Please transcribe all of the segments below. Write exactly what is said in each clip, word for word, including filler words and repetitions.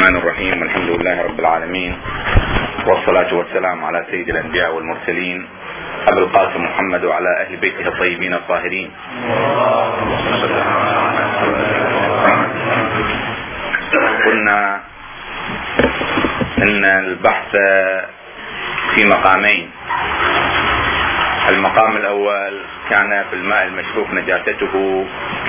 الرحمن الرحيم. والحمد لله رب العالمين، والصلاة والسلام على سيد الأنبياء والمرسلين أبي القاسم محمد وعلى أهل بيته الطيبين الطاهرين. قلنا إن البحث في مقامين. المقام الأول كان في الماء المشكوك نجاسته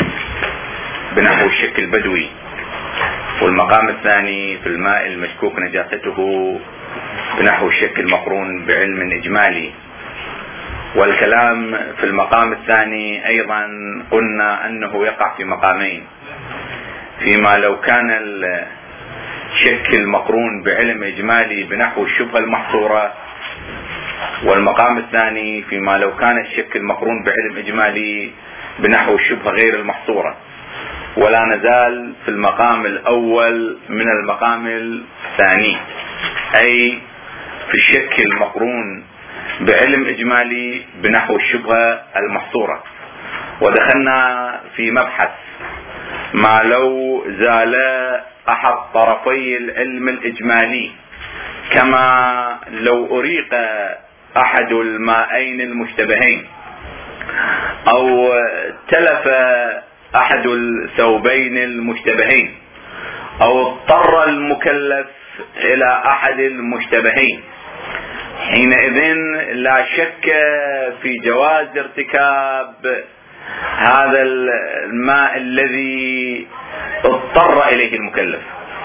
بنحو الشك البدوي، والمقام الثاني في الماء المشكوك نجاسته بنحو الشك المقرون بعلم إجمالي. والكلام في المقام الثاني أيضا قلنا أنه يقع في مقامين، فيما لو كان الشك المقرون بعلم إجمالي بنحو الشبهة المحصورة، والمقام الثاني فيما لو كان الشك المقرون بعلم إجمالي بنحو الشبهة غير المحصورة. ولا نزال في المقام الأول من المقام الثاني، أي في الشك المقرون بعلم إجمالي بنحو الشبهة المحصورة. ودخلنا في مبحث ما لو زال أحد طرفي العلم الإجمالي، كما لو أريق أحد الماءين المشتبهين، أو تلف أحد الثوبين المشتبهين، أو اضطر المكلف إلى أحد المشتبهين. حينئذ لا شك في جواز ارتكاب هذا الماء الذي اضطر إليه المكلف،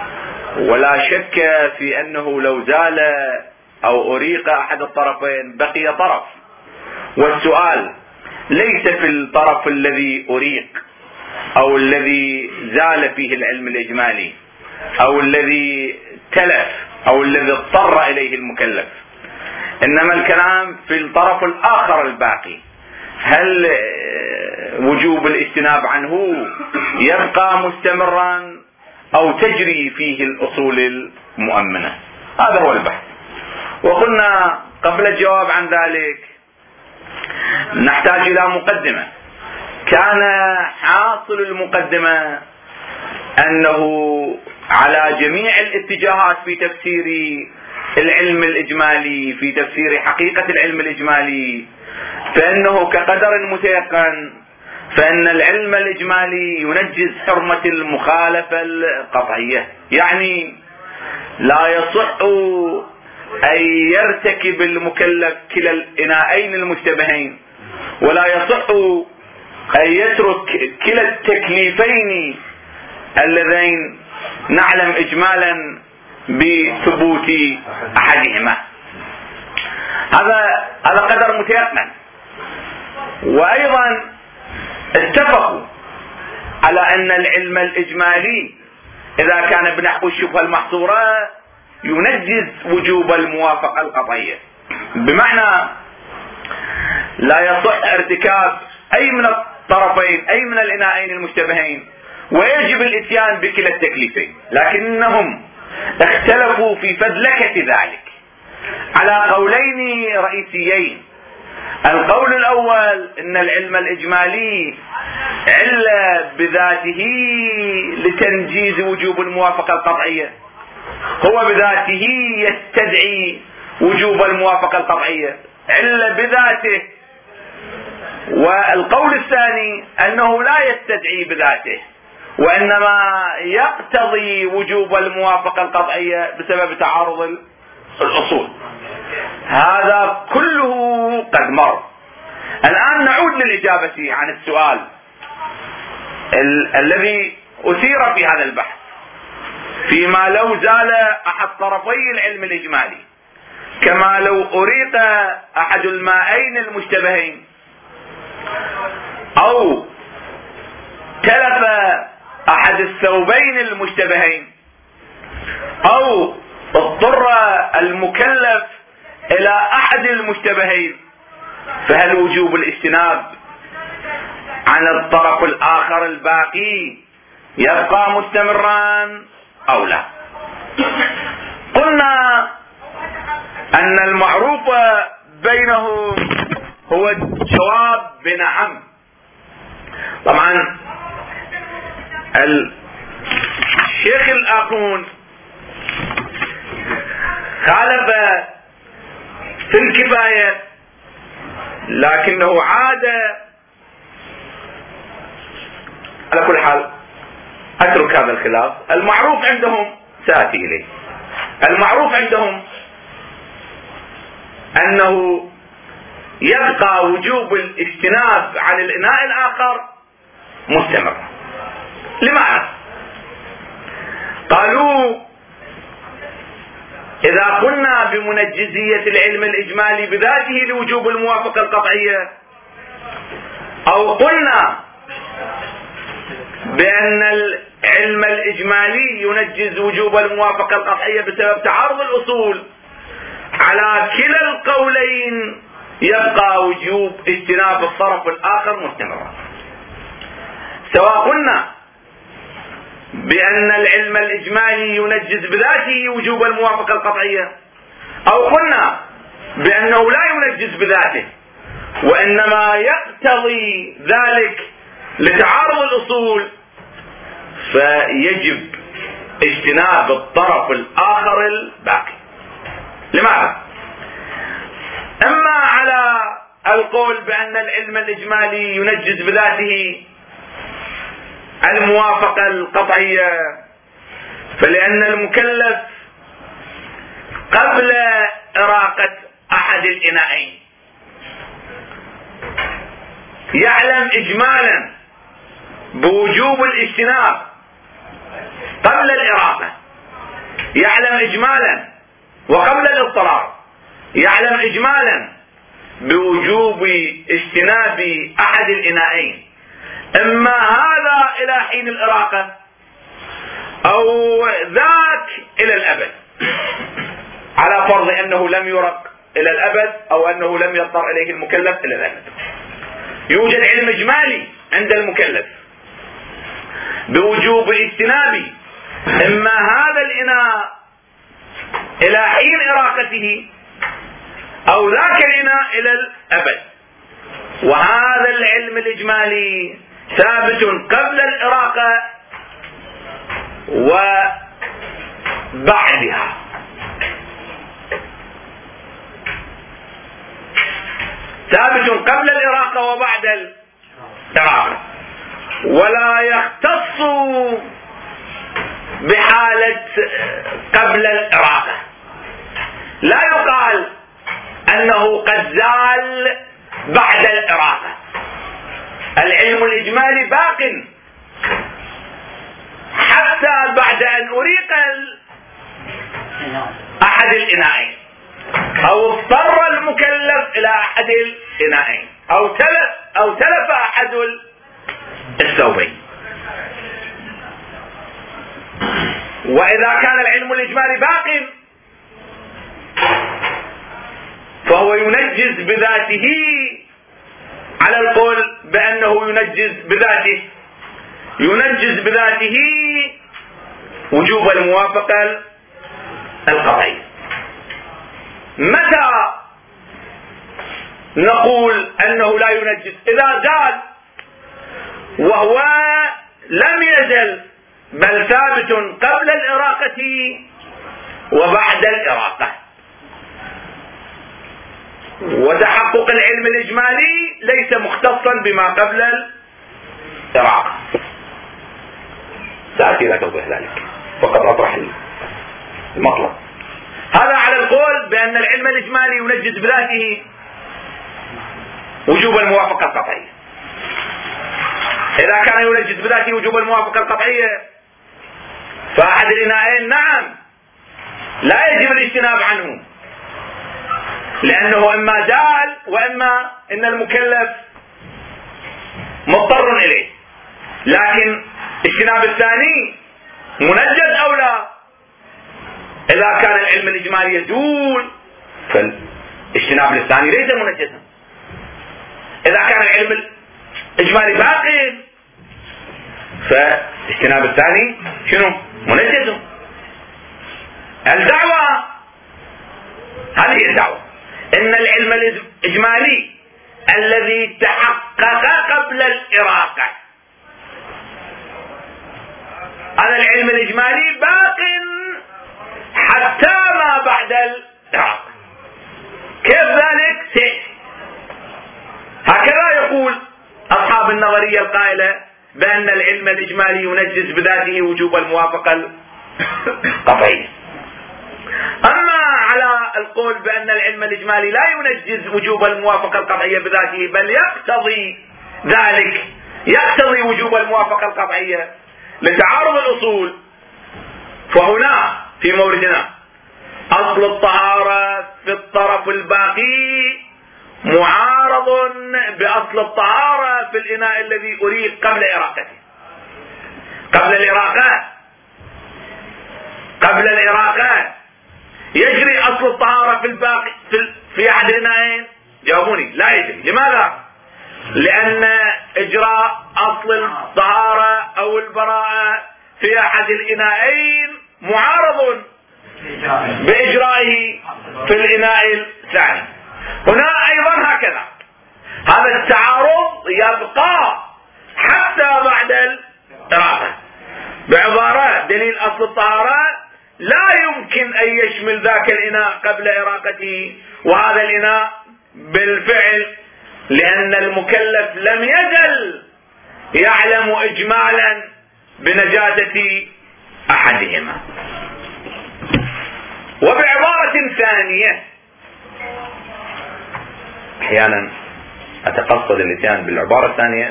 ولا شك في أنه لو زال أو أريق أحد الطرفين بقي طرف. والسؤال ليس في الطرف الذي أريق أو الذي زال فيه العلم الإجمالي أو الذي تلف أو الذي اضطر إليه المكلف، إنما الكلام في الطرف الآخر الباقي. هل وجوب الاجتناب عنه يبقى مستمرا أو تجري فيه الأصول المؤمنة؟ هذا هو البحث. وقلنا قبل الجواب عن ذلك نحتاج إلى مقدمة. كان حاصل المقدمة أنه على جميع الاتجاهات في تفسير العلم الإجمالي، في تفسير حقيقة العلم الإجمالي، فإنه كقدر متيقن، فإن العلم الإجمالي ينجز حرمة المخالفة القطعية. يعني لا يصح أن يرتكب المكلف كلا الإناءين المشتبهين، ولا يصح أن يترك كلا التكليفين اللذين نعلم إجمالا بثبوت أحدهما. هذا هذا قدر متيقن. وأيضا اتفقوا على أن العلم الإجمالي إذا كان بنحو الشبهة المحصورة ينجز وجوب الموافقة القطعية، بمعنى لا يصح ارتكاب أي من الطرفين أي من الإناءين المشتبهين، ويجب الاتيان بكلا التكليفين. لكنهم اختلفوا في فذلكة ذلك على قولين رئيسيين. القول الأول أن العلم الإجمالي علة بذاته لتنجيز وجوب الموافقة القطعية، هو بذاته يستدعي وجوب الموافقة القطعية، علة بذاته. والقول الثاني أنه لا يستدعي بذاته، وإنما يقتضي وجوب الموافقة القطعية بسبب تعارض الأصول. هذا كله قد مر. الآن نعود للإجابة عن السؤال ال- الذي أثير في هذا البحث، فيما لو زال أحد طرفي العلم الإجمالي، كما لو أريق أحد الماءين المشتبهين، أو تلف أحد الثوبين المشتبهين، أو اضطر المكلف إلى أحد المشتبهين، فهل وجوب الاجتناب عن الطرف الآخر الباقي يبقى مستمرا أو لا؟ قلنا أن المعروف بينهم هو الجواب بنعم. طبعا الشيخ الآخون خالف في الكفاية، لكنه عاد. على كل حال اترك هذا الخلاف. المعروف عندهم سآتي اليه. المعروف عندهم انه يبقى وجوب الاجتناب عن الاناء الاخر مستمر. لماذا؟ قالوا اذا قلنا بمنجزية العلم الاجمالي بذاته لوجوب الموافقة القطعية، او قلنا بان العلم الاجمالي ينجز وجوب الموافقة القطعية بسبب تعارض الاصول، على كلا القولين يبقى وجوب اجتناب الطرف الاخر مستمرا. سواء قلنا بان العلم الاجمالي ينجز بذاته وجوب الموافقة القطعية، او قلنا بانه لا ينجز بذاته وانما يقتضي ذلك لتعارض الاصول، فيجب اجتناب الطرف الاخر الباقي. لماذا؟ اما على القول بان العلم الاجمالي ينجز بذاته الموافقة القطعية، فلان المكلف قبل اراقة احد الاناءين يعلم اجمالا بوجوب الاجتناب قبل الاراقة، يعلم اجمالا وقبل الاضطرار يعلم اجمالا بوجوب اجتناب احد الاناءين، اما هذا الى حين الاراقة او ذاك الى الابد، على فرض انه لم يرق الى الابد او انه لم يضطر اليه المكلف الى الابد. يوجد علم اجمالي عند المكلف بوجوب الاجتناب اما هذا الاناء الى حين اراقته او ذاك الاناء الى الابد، وهذا العلم الاجمالي ثابت قبل الاراقة وبعدها. ثابت قبل الاراقة وبعد الاراقة، ولا يختص بحالة قبل الاراقة. لا يقال انه قد زال بعد الاراقة. العلم الاجمالي باق حتى بعد ان اريق احد الاناءين، او اضطر المكلف الى احد الاناءين، او تلف او تلف احد الثوبين. واذا كان العلم الاجمالي باق فهو ينجز بذاته، على القول بانه ينجز بذاته ينجز بذاته وجوب الموافقة القطعية. متى نقول انه لا ينجز؟ اذا زال وهو لم يزل بل ثابت قبل الاراقة وبعد الاراقة، وتحقق العلم الاجمالي ليس مختصا بما قبل الاراقة. سأتي الى توضيح ذلك، فقط اطرح المطلب. هذا على القول بان العلم الاجمالي ينجز بذاته وجوب الموافقة القطعية. اذا كان ينجز بذاته وجوب الموافقة القطعية فاحد الاناءين نعم لا يجب الاجتناب عنه، لانه اما زال واما ان المكلف مضطر اليه، لكن اجتناب الثاني منجز او لا؟ اذا كان العلم الاجمالي يزول فالاجتناب الثاني ليس منجزا. اذا كان العلم الاجمالي باقي فاجتناب الثاني شنو؟ منجز. الدعوة هذه الدعوة ان العلم الاجمالي الذي تحقق قبل الاراقة، هذا العلم الاجمالي باق حتى ما بعد بعد العراق. كيف ذلك؟ سيأتي. هكذا يقول أصحاب النظرية القائلة بأن العلم الإجمالي ينجز بذاته وجوب الموافقة القطعية. أما على القول بأن العلم الإجمالي لا ينجز وجوب الموافقة القطعية بذاته، بل يقتضي ذلك يقتضي وجوب الموافقة القطعية لتعارض الأصول، فهنا في موردنا أصل الطهارة في الطرف الباقي معارض بأصل الطهارة في الإناء الذي أريد قبل إراقته. قبل الإراقة قبل الإراقة يجري أصل الطهارة في الباقي في, في أحد الإناءين؟ جاوبوني. لا يجري. لماذا؟ لأن إجراء أصل الطهارة أو البراءة في أحد الإناءين معارض بإجرائه في الإناء الثاني. هنا أيضا هكذا، هذا التعارض يبقى حتى بعد الإراقة. بعبارة دليل أصل الطهارة لا يمكن أن يشمل ذاك الإناء قبل إراقته وهذا الإناء بالفعل، لأن المكلف لم يزل يعلم إجمالا بنجاسة أحدهما. وبعبارة ثانية، أحيانا أتقصد الاتيان بالعبارة الثانية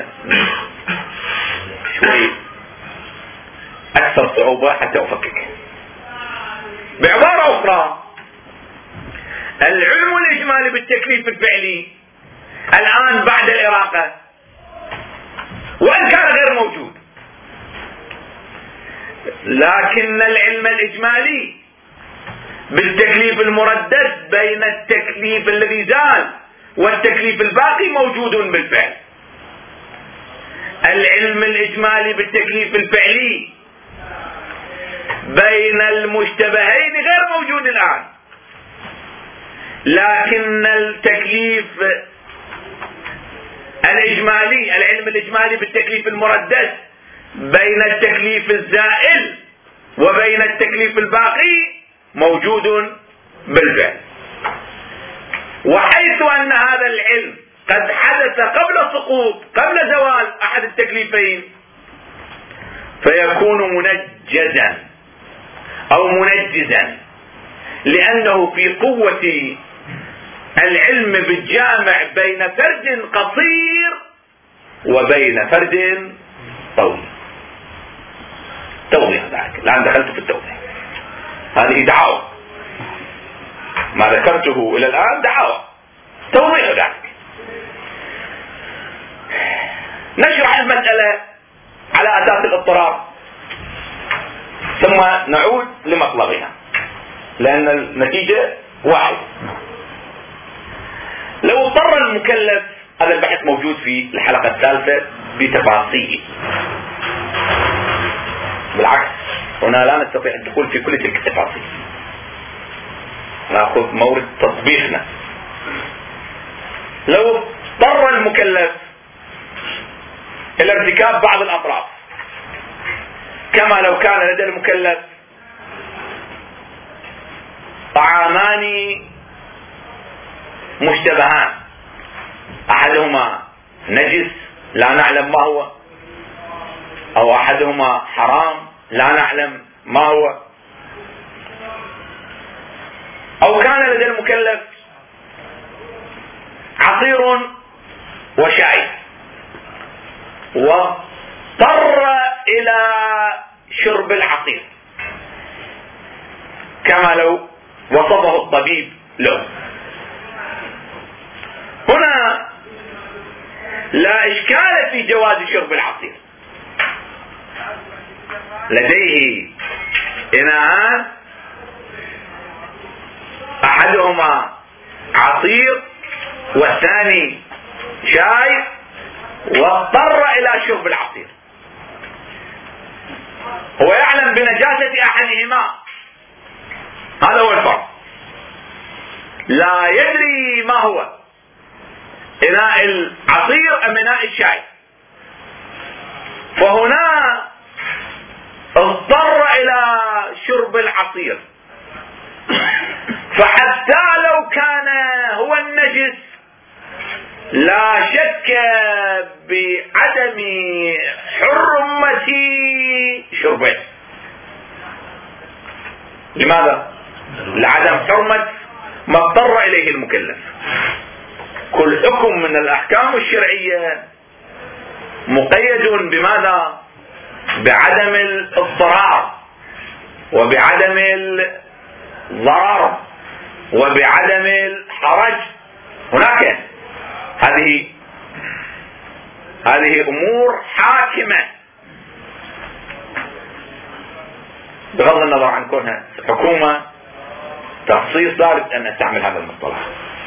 شوي أكثر صعوبة حتى أفكك. بعبارة أخرى، العلم الإجمالي بالتكليف الفعلي الآن بعد الإراقة وإن كان غير موجود، لكن العلم الإجمالي بالتكليف المردد بين التكليف الذي زال والتكليف الباقي موجود بالفعل. العلم الإجمالي بالتكليف الفعلي بين المشتبهين غير موجود الآن، لكن التكليف الإجمالي العلم الإجمالي بالتكليف المردد بين التكليف الزائل وبين التكليف الباقي موجود بالفعل. وحيث أن هذا العلم قد حدث قبل سقوط قبل زوال أحد التكليفين، فيكون منجزا أو منجزا، لأنه في قوة العلم بالجامع بين فرد قصير وبين فرد طويل. توضيح ذلك، الآن دخلت في التوضيح. هذه دعاوى، ما ذكرته إلى الآن دعاوى، توضيح ذلك. نشرح المسألة على أساس الاضطرار ثم نعود لمطلبنا، لأن النتيجة واحد. لو اضطر المكلف، هذا البحث موجود في الحلقة الثالثة بتفاصيل، بالعكس هنا لا نستطيع الدخول في كل تلك التفاصيل، نأخذ مورد تطبيقنا. لو اضطر المكلف إلى ارتكاب بعض الأطراف، كما لو كان لدى المكلف طعامان مشتبهان، أحدهما نجس لا نعلم ما هو، أو أحدهما حرام لا نعلم ما هو، أو كان لدى المكلف عصير وشاي واضطر إلى شرب العصير كما لو وصفه الطبيب له. هنا لا إشكال في جواز شرب العصير، لديه إناءان أحدهما عصير والثاني شاي واضطر إلى شرب العصير. هو يعلم بنجاسة أحدهما، هذا هو الفرق، لا يدري ما هو إناء العصير أم إناء الشاي. فهنا اضطر إلى شرب العصير، فحتى لو كان هو النجس لا شك بعدم حرمة شربه. لماذا؟ لعدم حرمة ما اضطر إليه المكلف. كل حكم من الأحكام الشرعية مقيد بماذا؟ بعدم الاضطرار وبعدم الضرر وبعدم الحرج. هناك هذه هذه أمور حاكمة بغض النظر عن كونها حكومة تخصيص لابد أن نستعمل هذا المصطلح.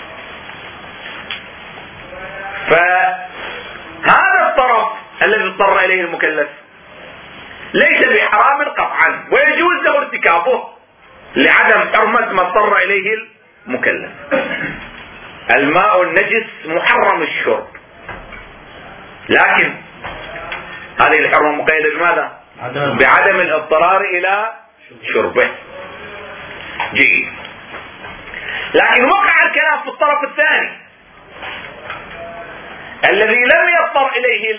فهذا الطرف الذي اضطر إليه المكلف ليس بحرام قطعا ويجوز له ارتكابه لعدم حرمة ما اضطر إليه المكلف. الماء النجس محرم الشرب، لكن هذه الحرمة مقيدة بماذا؟ بعدم الاضطرار إلى شربه. جيد. لكن وقع الكلام في الطرف الثاني الذي لم يضطر إليه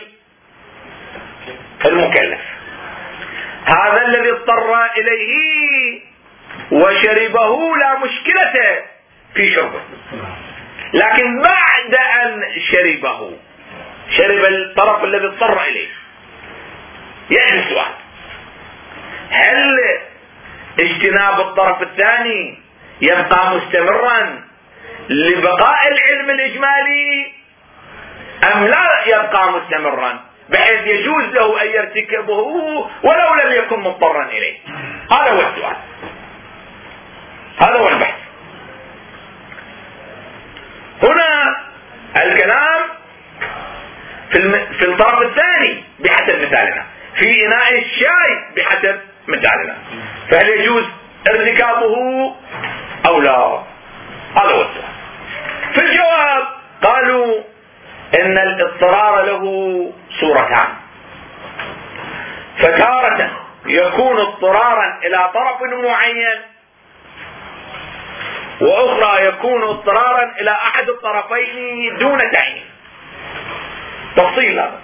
المكلف. هذا الذي اضطر إليه وشربه لا مشكلة في شربه، لكن بعد أن شربه شرب الطرف الذي اضطر إليه، يأتي السؤال: هل اجتناب الطرف الثاني يبقى مستمرا لبقاء العلم الإجمالي أم لا يبقى مستمرا بحيث يجوز له أن يرتكبه ولو لم يكن مضطرا إليه؟ هذا هو السؤال، هذا هو البحث. هنا الكلام في, في الطرف الثاني بحسب مثالنا، في إناء الشاي بحسب مثالنا، فهل يجوز ارتكابه أو لا؟ هذا هو السؤال. في الجواب قالوا إن الاضطرار له صورتان، فتارة يكون اضطرارا إلى طرف معين، وأخرى يكون اضطرارا إلى أحد الطرفين دون تعيين. تفصيل هذا.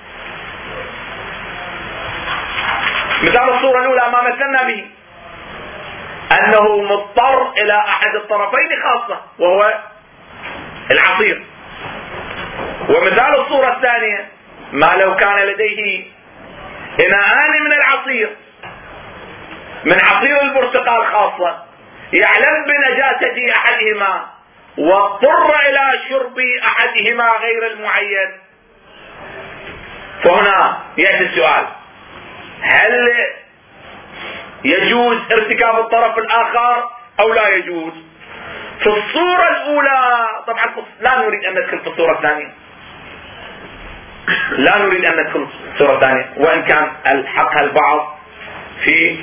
مثال الصورة الأولى ما مثلنا به أنه مضطر إلى أحد الطرفين خاصة وهو العصير. ومثال الصورة الثانية ما لو كان لديه إناءان من العصير، من عصير البرتقال خاصة، يعلم بنجاسة أحدهما واضطر إلى شرب أحدهما غير المعين، فهنا يأتي السؤال: هل يجوز ارتكاب الطرف الآخر أو لا يجوز؟ في الصورة الأولى طبعا لا نريد أن ندخل في الصورة الثانية، لا نريد أن ندخل في الصورة الثانية، وإن كان الحق البعض في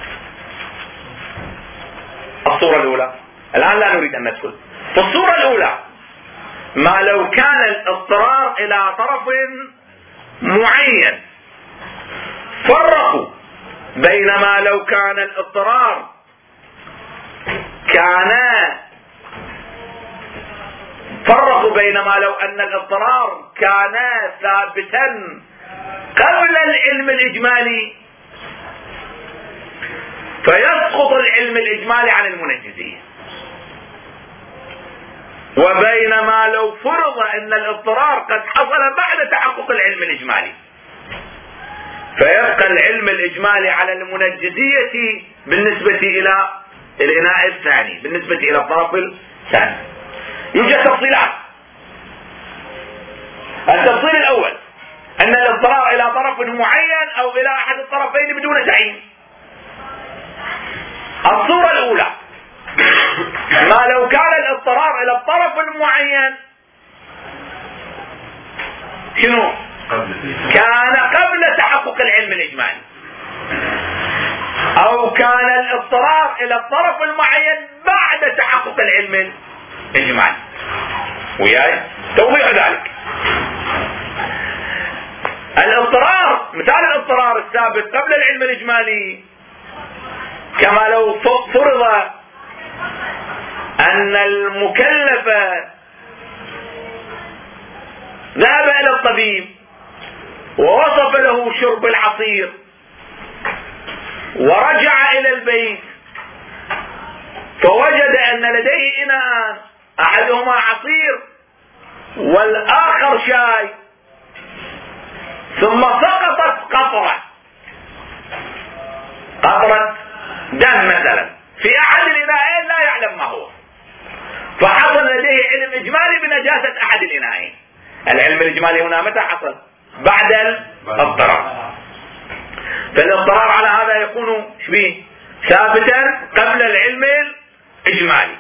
الصورة الأولى. الآن لا نريد أن ندخل في الصورة الأولى. ما لو كان الاضطرار إلى طرف معين، فرقوا بين ما لو كان الاضطرار كان فرقوا بين ما لو أن الاضطرار كان ثابتا قبل العلم الإجمالي فيسقط العلم الإجمالي عن المنجزية، وبين ما لو فرض أن الاضطرار قد حصل بعد تحقق العلم الإجمالي فيبقى العلم الإجمالي على المنجزية بالنسبة إلى الإناء الثاني، بالنسبة إلى الطرف الثاني. يوجد تفصيلات. التفصيل الأول أن الاضطرار إلى طرف معين أو إلى أحد الطرفين بدون تعيين. الصورة الأولى ما لو كان الاضطرار إلى الطرف المعين شنو؟ كان قبل تحقق العلم الإجمالي، أو كان الاضطرار إلى الطرف المعين بعد تحقق العلم الإجمالي. وياي توضيح ذلك. الاضطرار مثال الاضطرار السابق قبل العلم الإجمالي كما لو فرض أن المكلف ذهب إلى الطبيب ووصف له شرب العصير ورجع إلى البيت فوجد أن لديه إناء أحدهما عصير والآخر شاي، ثم سقطت قطرة قطرة دم مثلا في أحد الإناءين لا يعلم ما هو، فحصل لديه علم إجمالي بنجاسة أحد الإناءين. العلم الإجمالي هنا متى حصل؟ بعد الاضطرار. فالاضطرار على هذا يكون شبيه ثابتا قبل العلم الإجمالي.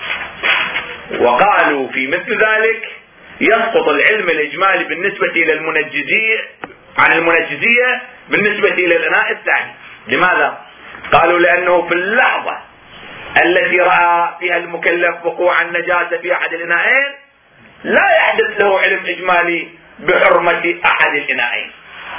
وقالوا في مثل ذلك يسقط العلم الإجمالي بالنسبة إلى المنجزية عن المنجزية بالنسبة إلى الإناء الثاني. لماذا؟ قالوا لأنه في اللحظة التي رأى فيها المكلف وقوع النجاسة في أحد الإناءين لا يحدث له علم إجمالي بحرمة أحد الإناءين،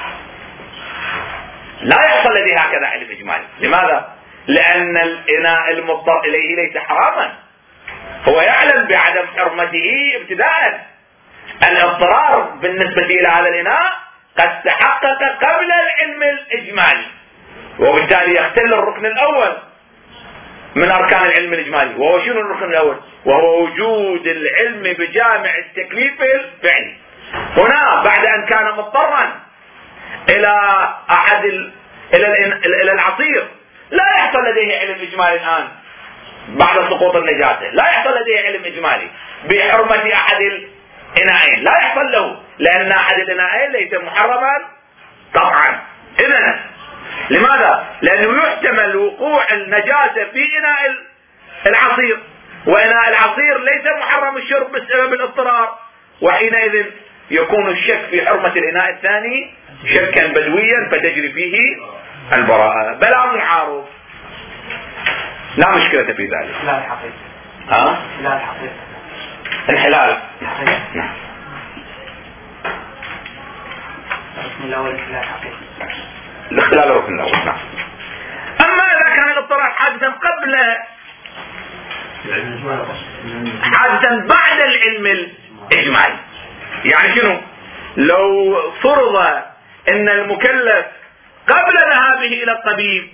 لا يحصل لديه هكذا علم إجمالي. لماذا؟ لأن الإناء المضطر إليه ليس حراما، هو يعلم بعدم حرمته ابتداء. الاضطرار بالنسبة إلى هذا الإناء قد تحقق قبل العلم الإجمالي، وبالتالي يختل الركن الأول من أركان العلم الإجمالي. وهو شنو الركن الأول؟ وهو وجود العلم بجامع التكليف الفعلي. هنا بعد أن كان مضطرا إلى أحد ال... إلى ال... إلى العصير لا يحصل لديه علم إجمالي الآن بعد سقوط النجاسة، لا يحصل لديه علم إجمالي بحرمة أحد الإناءين، لا يحصل له، لأن أحد الإناءين ليس محرما طبعا. إذن لماذا؟ لأنه يحتمل وقوع النجاسة في إناء العصير، وإناء العصير ليس محرم الشرب بسبب الاضطرار، وحينئذ يكون الشك في حرمة الإناء الثاني شكا بدويا فتجري فيه البراءة بلا معارض، لا مشكلة في ذلك. لا الحقيقة. ها؟ لا الحقيقة. انحلال. نعم. الركن الأول لا الحقيقة. الاختلال الركن الأول. نعم. أما إذا كان الاضطرار حادثا قبل حادثا بعد العلم الإجمالي، يعني شنو؟ لو فرض أن المكلف قبل ذهابه إلى الطبيب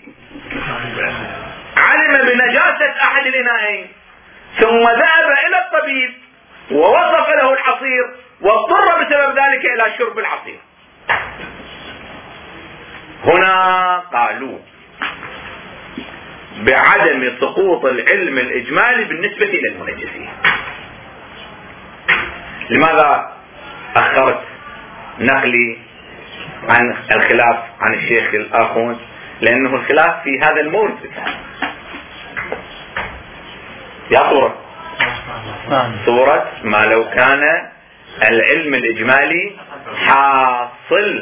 علم بنجاسة أحد الإناءين ثم ذهب إلى الطبيب ووصف له العصير واضطر بسبب ذلك إلى شرب العصير، هنا قالوا بعدم سقوط العلم الإجمالي بالنسبة إلى المنجسين. لماذا أخرت نقلي عن الخلاف عن الشيخ الآخون؟ لأنه الخلاف في هذا المورد بتاعه. يا صورة صورة ما لو كان العلم الإجمالي حاصل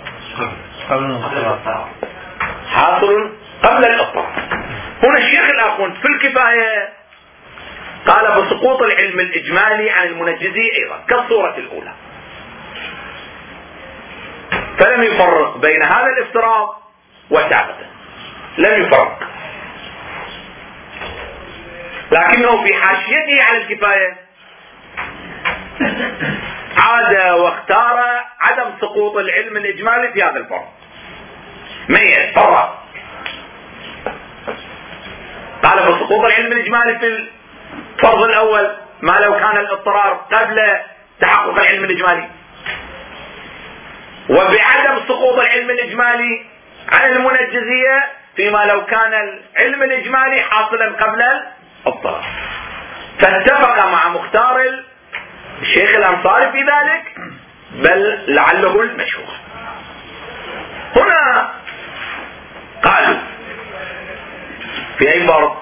حاصل قبل الإضطرار. هنا الشيخ الآخون في الكفاية قال بسقوط العلم الإجمالي عن المنجزي أيضا كالصورة الأولى، فلم يفرق بين هذا الافتراض وسابقا، لم يفرق، لكنه في حاشيته على الكفاية عاد واختار عدم سقوط العلم الإجمالي في هذا الفرض، ميز فرق، قال بسقوط العلم الإجمالي في الفرض الأول ما لو كان الاضطرار قبل تحقق العلم الإجمالي، وبعدم سقوط العلم الإجمالي عن المنجزية فيما لو كان العلم الإجمالي حاصلا قبل الاضطرار. فاتفق مع مختار الشيخ الأنصاري في ذلك، بل لعله المشهور. هنا قالوا في أي فرض؟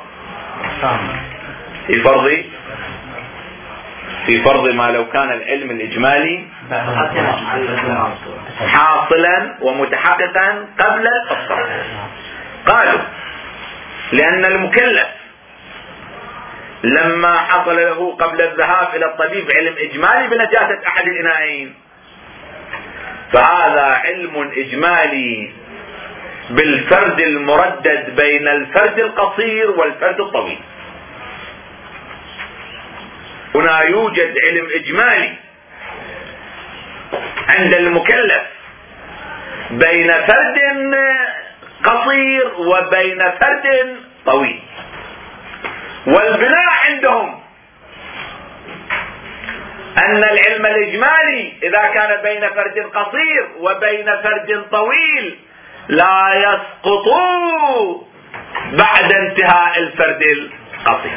في فرض في فرض ما لو كان العلم الإجمالي حاصلا ومتحققا قبل الاضطرار. قالوا لأن المكلف لما حصل له قبل الذهاب إلى الطبيب علم إجمالي بنجاسة أحد الإناءين، فهذا علم إجمالي بالفرد المردد بين الفرد القصير والفرد الطويل. هنا يوجد علم إجمالي عند المكلف بين فرد قصير وبين فرد طويل، والبناء عندهم أن العلم الإجمالي إذا كان بين فرد قصير وبين فرد طويل لا يسقط بعد انتهاء الفرد القصير.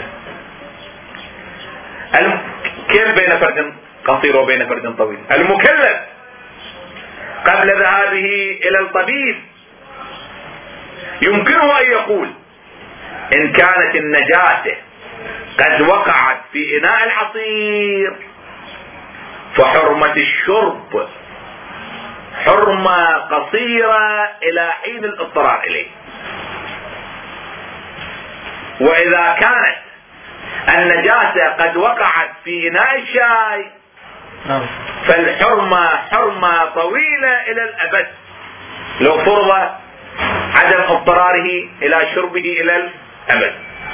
كيف بين فرد قصير وبين فرد طويل؟ المكلف قبل ذهابه إلى الطبيب يمكنه أن يقول إن كانت النجاسة قد وقعت في إناء العصير فحرمة الشرب حرمة قصيرة إلى حين الاضطرار إليه، وإذا كانت النجاسة قد وقعت في إناء الشاي فالحرمة حرمة طويلة إلى الأبد لو فرض عدم اضطراره إلى شربه إلى الأبد.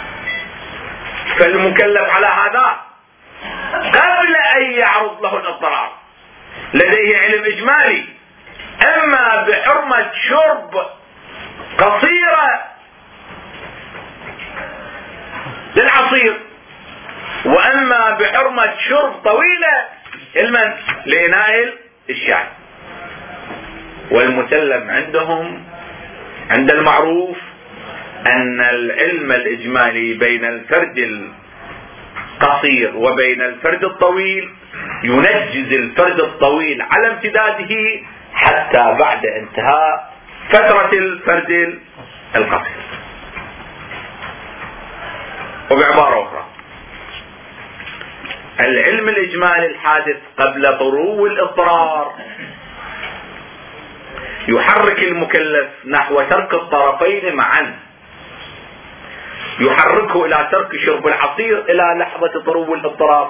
فالمكلف على هذا قبل أن يعرض له الاضطرار لديه علم إجمالي أما بحرمة شرب قصيرة للعصير وأما بحرمة شرب طويلة المن لإناء الشاي. والمسلم عندهم عند المعروف أن العلم الإجمالي بين الفرد القصير وبين الفرد الطويل ينجز الفرد الطويل على امتداده حتى بعد انتهاء فترة الفرد القصير. وبعبارة أخرى العلم الإجمالي الحادث قبل طرو الاضطرار يحرك المكلف نحو ترك الطرفين معا، يحركه إلى ترك شرب العصير إلى لحظة طرو الاضطرار،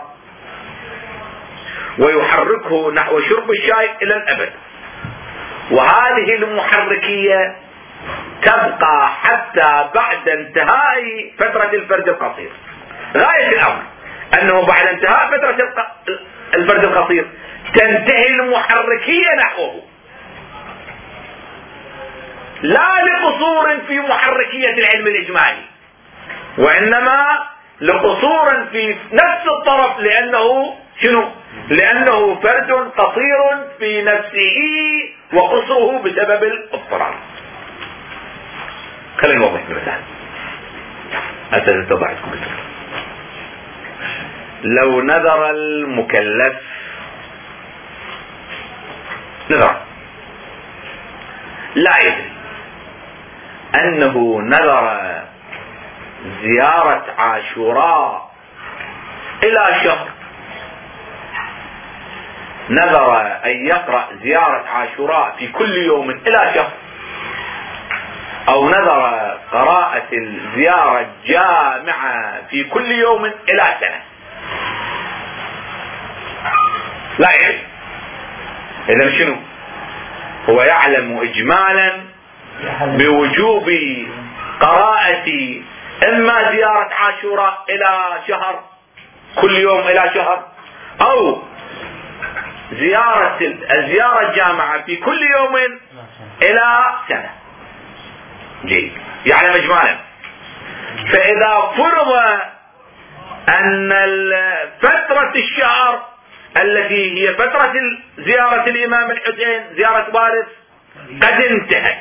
ويحركه نحو شرب الشاي إلى الأبد. وهذه المحركية تبقى حتى بعد انتهاء فترة الفرد القصير. غاية الأمر أنه بعد انتهاء فترة الفرد القصير تنتهي المحركية نحوه، لا لقصور في محركية العلم الإجمالي وإنما لقصور في نفس الطرف، لأنه شنو؟ لأنه فرد قصير في نفسه وقصره بسبب الاضطرار. خلينا نوضح بمثال أتتضعكم بسرعة. لو نذر المكلف نذر لا يدري أنه نذر زيارة عاشوراء إلى شهر، نذر أن يقرأ زيارة عاشوراء في كل يوم إلى شهر، أو نذر قراءة الزيارة الجامعة في كل يوم إلى سنة. لا يدري. إذن شنو؟ هو يعلم إجمالا بوجوب قراءة إما زيارة عاشوراء إلى شهر كل يوم إلى شهر، أو زيارة الزيارة الجامعة في كل يوم إلى سنة. جيد، يعلم إجمالا. فإذا فرض أن فترة الشهر التي هي فترة زيارة الإمام الحسين زيارة وارث قد انتهت،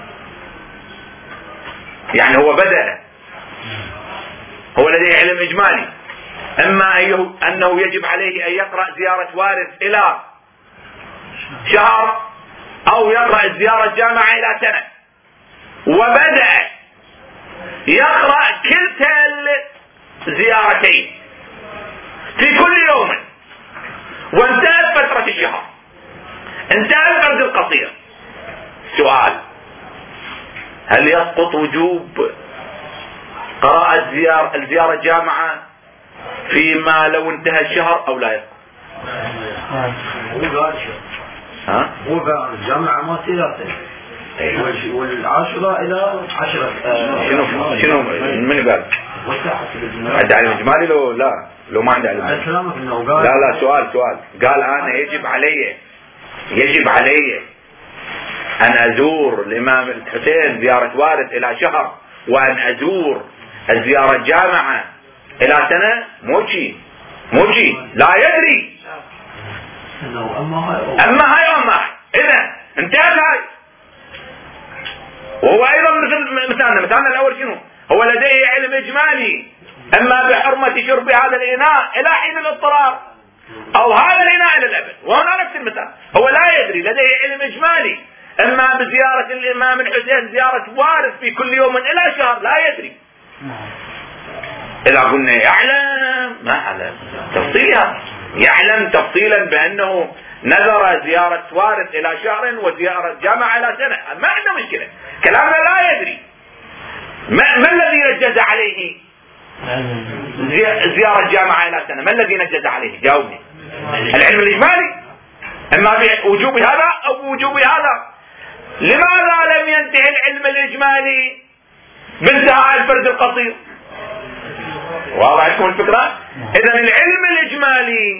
يعني هو بدأ، هو لديه علم إجمالي أما أنه يجب عليه أن يقرأ زيارة وارث إلى شهر أو يقرأ الزيارة الجامعة إلى سنة، وبدأ يقرأ كلتا الزيارتين في كل يوم وانتهت فترة الشهر، انتهى الفرد القصير. سؤال: هل يسقط وجوب قراءة زيارة الزيارة الجامعة فيما لو انتهى الشهر أو لا يسقط؟ ها؟ هو قال الجامعة ما سيرته والعاشرة إلى عشرة. شنو شنو من قال؟ عندي علم اجمالي لو لا لو ما عندي علم. لا لا سؤال سؤال قال انا يجب علي يجب علي ان ازور الامام الحسين زيارة وارث الى شهر، وان ازور الزيارة الجامعة الى سنة. موجي موجي لا يدري. اما هاي اما هاي اذا انتهت هاي. وهو ايضا مثل مثالنا مثالنا الاول شنو؟ هو لديه علم اجمالي اما بحرمة شرب هذا الاناء الى حين الاضطرار او هذا الاناء الى الابد. وهنا نفس المثال، هو لا يدري، لديه علم اجمالي اما بزيارة الامام الحسين زيارة وارث في كل يوم الى شهر، لا يدري. اذا قلنا يعلم ما علم تفصيلا، يعلم تفصيلا بانه نذر زيارة وارث الى شهر وزيارة جامعة الى سنة، ما عنده مشكلة. كلامنا لا يدري. ما, ما الذي نجز عليه زيارة جامعة الى سنة؟ ما الذي نجز عليه؟ جاوبني. العلم الاجمالي اما بوجوب هذا او بوجوب هذا. لماذا لم ينتهي العلم الاجمالي بانتهاء الفرد القصير؟ واضح لكم الفكرة؟ اذا العلم الاجمالي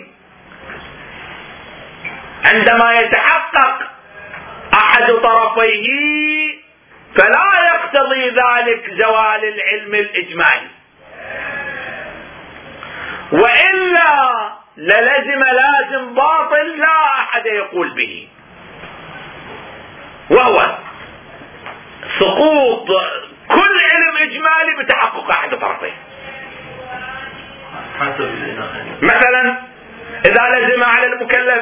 عندما يتحقق احد طرفيه فلا يقتضي ذلك زوال العلم الاجمالي، والا للزم لازم باطل لا احد يقول به، وهو سقوط كل علم اجمالي بتحقق احد طرفيه. مثلا اذا لزم على المكلف،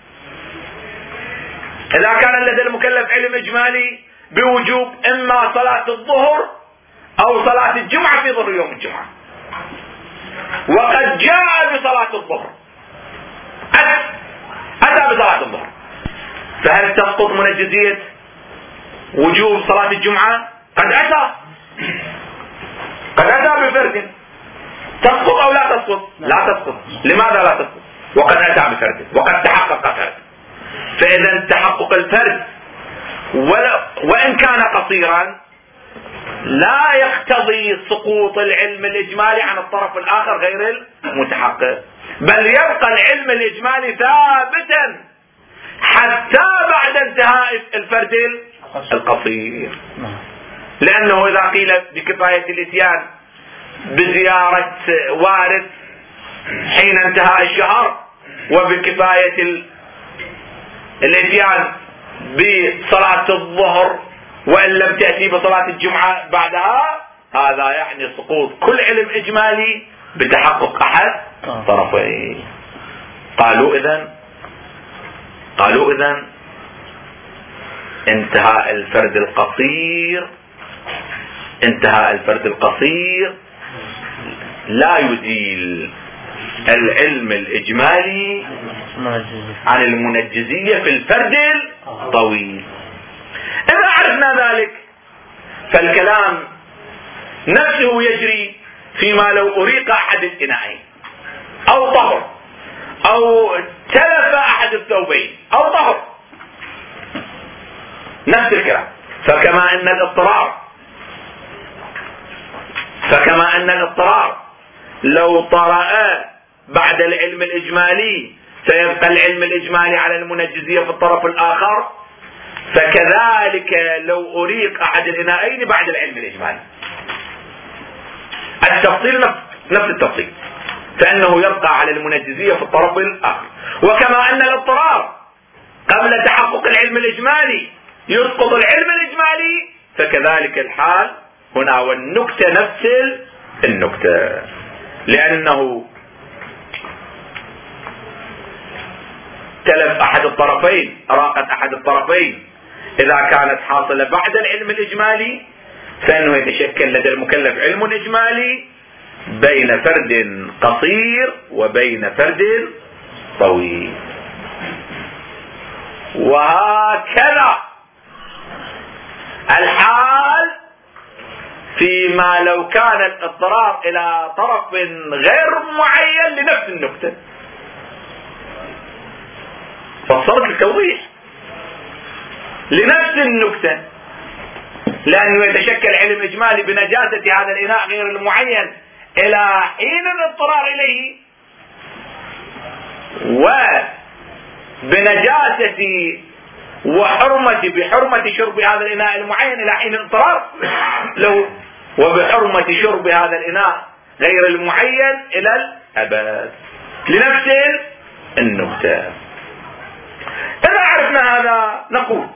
اذا كان لدى المكلف علم اجمالي بوجوب اما صلاة الظهر او صلاة الجمعة في ظهر يوم الجمعة، وقد جاء بصلاة الظهر، اتى بصلاة الظهر، فهل تسقط منجزية وجوب صلاة الجمعة؟ قد اتى قد اتى بفرد، تسقط او لا تسقط؟ لا تسقط. لماذا لا تسقط وقد اتى بفرد وقد تحقق فرد؟ فاذا تحقق الفرد وان كان قصيرا لا يقتضي سقوط العلم الاجمالي عن الطرف الاخر غير المتحقق، بل يبقى العلم الاجمالي ثابتا حتى بعد انتهاء الفرد القصير. لانه اذا قيل بكفاية الاتيان بزيارة وارث حين انتهاء الشهر وبكفاية الاتيان بصلاة الظهر وان لم تأتي بصلاة الجمعة بعدها، هذا يعني سقوط كل علم اجمالي بتحقق احد طرفين. قالوا اذن قالوا اذن انتهاء الفرد القصير انتهاء الفرد القصير لا يزيل العلم الاجمالي عن المنجزية في الفرد الطويل. اذا عرفنا ذلك فالكلام نفسه يجري فيما لو اريق احد الاناءين او طهر او تلف احد الثوبين او طهر، نفس الكلام. فكما ان الاضطرار فكما ان الاضطرار لو طرأ بعد العلم الاجمالي سيبقى العلم الاجمالي على المنجزية في الطرف الاخر، فكذلك لو اريق احد الاناءين بعد العلم الاجمالي التفصيل نفس التفصيل، فانه يبقى على المنجزية في الطرف الاخر. وكما ان الاضطرار قبل تحقق العلم الاجمالي يسقط العلم الاجمالي، فكذلك الحال هنا، والنكتة نفس النكتة، لانه تلف احد الطرفين اراقت احد الطرفين اذا كانت حاصلة بعد العلم الاجمالي، فانه يتشكل لدى المكلف علم اجمالي بين فرد قصير وبين فرد طويل. وهكذا الحال فيما لو كان الاضطرار الى طرف غير معين لنفس النكتة. فصلت التوضيح لنفس النكتة، لانه يتشكل علم اجمالي بنجاسة هذا الاناء غير المعين إلى حين الاضطرار إليه، وبنجاسة وحرمة بحرمة شرب هذا الإناء المعين إلى حين الاضطرار له، وبحرمة شرب هذا الإناء غير المعين إلى الأبد، لنفس النكتة. إذا عرفنا هذا نقول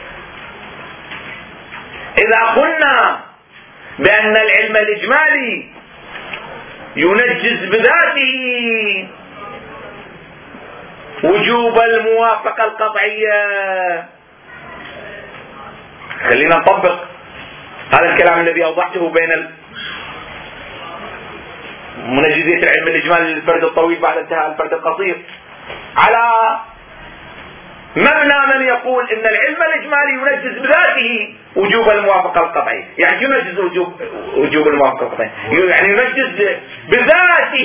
إذا قلنا بأن العلم الإجمالي ينجز بذاته وجوب الموافقة القطعية، خلينا نطبق هذا الكلام الذي أوضحته بين منجزية العلم الإجمالي للفرد الطويل بعد انتهاء الفرد القصير على مبنى من يقول إن العلم الإجمالي ينجز بذاته وجوب الموافقة القطعية. يعني ينجز وجوب وجوب الموافقة القطعية، يعني ينجز بذاته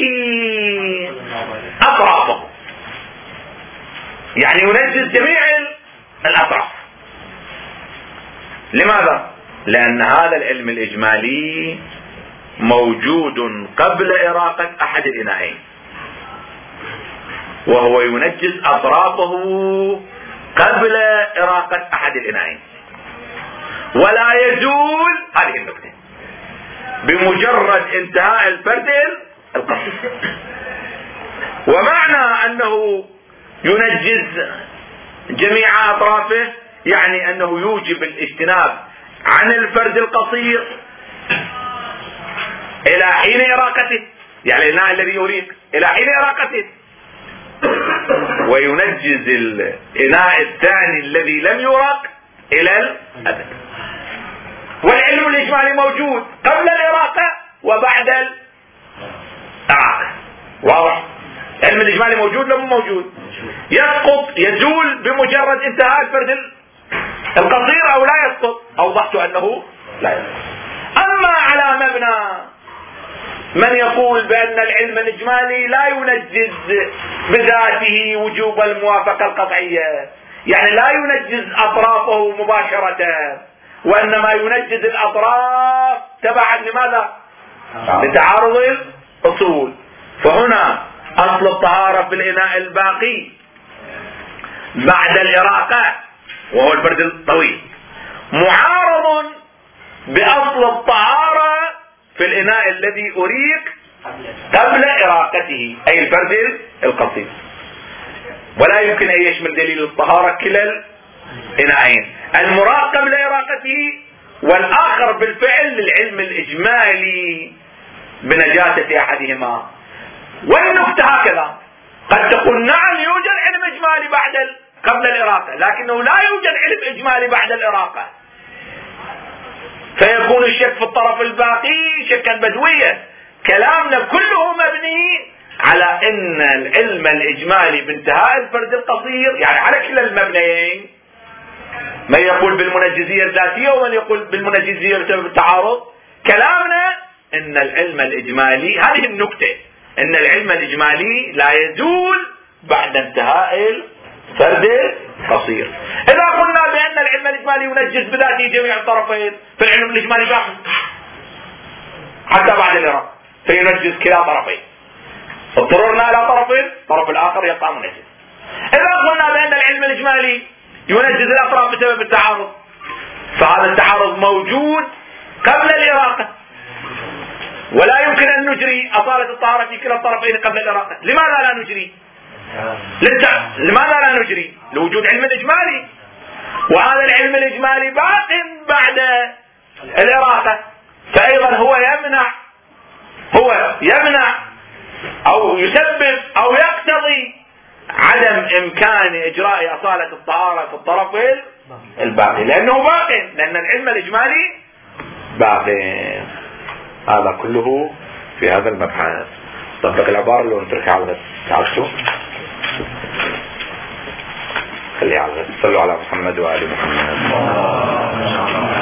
أطرافه، يعني ينجز جميع الأطراف. لماذا؟ لأن هذا العلم الإجمالي موجود قبل إراقة أحد الإناءين، وهو ينجز أطرافه قبل إراقة أحد الإناءين، ولا يزول هذه النقطة بمجرد انتهاء الفرد القصير. ومعنى أنه ينجز جميع أطرافه يعني أنه يوجب الاجتناب عن الفرد القصير إلى حين إراقته، يعني الإناء الذي يريق إلى حين إراقته، وينجز الإناء الثاني الذي لم يراق إلى الأبد. والعلم الإجمالي موجود قبل الإراقة وبعد الإراقة، واضح؟ العلم الإجمالي موجود لو موجود؟ يسقط يزول بمجرد انتهاء الفرد القصير أو لا يسقط؟ أوضحت أنه لا يسقط. أما على مبنى من يقول بأن العلم الإجمالي لا ينجز بذاته وجوب الموافقة القطعية، يعني لا ينجز أطرافه مباشرة، وإنما ينجز الأطراف تبعا لماذا؟ لتعارض الأصول. فهنا أصل الطهارة في الإناء الباقي بعد الإراقة وهو الفرد الطويل معارض بأصل الطهارة في الإناء الذي أريق قبل إراقته أي الفرد القصير، ولا يمكن أن يشمل دليل الطهارة كلا الإناءين، المراق قبل إراقته والآخر بالفعل للعلم الإجمالي بنجاسة أحدهما. والنكتة هكذا قد تقول نعم يوجد علم إجمالي بعد قبل الإراقة، لكنه لا يوجد علم إجمالي بعد الإراقة، فيكون الشك في الطرف الباقي شكا بدويا. كلامنا كله مبني على ان العلم الإجمالي بانتهاء الفرد القصير، يعني على كلا المبنيين، من يقول بالمنجزية الذاتية ومن يقول بالمنجزية بسبب التعارض. كلامنا ان العلم الإجمالي، هذه النكتة، ان العلم الإجمالي لا يزول بعد انتهاء الفرد القصير. اذا قلنا بان العلم الإجمالي ينجز بذاته جميع الطرفين، فالعلم الإجمالي باقي حتى بعد الإراقة فينجز كلا طرفين، اضطررنا الى طرفين الطرف الاخر يقع منجز. اذا قلنا بان العلم الإجمالي ينجز الاطراف بسبب التعارض، فهذا التعارض موجود قبل الإراقة، ولا يمكن ان نجري اصالة الطهارة في كلا الطرفين قبل الإراقة. لماذا لا نجري؟ لماذا لا نجري؟ لوجود علم الإجمالي، وهذا العلم الإجمالي باق بعد الإراقة، فأيضا هو يمنع هو يمنع أو يسبب أو يقتضي عدم إمكان إجراء أصالة الطهارة في الطرف الباقي، لأنه باق، لأن العلم الإجمالي باق. هذا كله في هذا المبحث. طبق العبارة اللي نتركها على الغد، تعرفوا خليها على الغد. صلوا على محمد وآل محمد.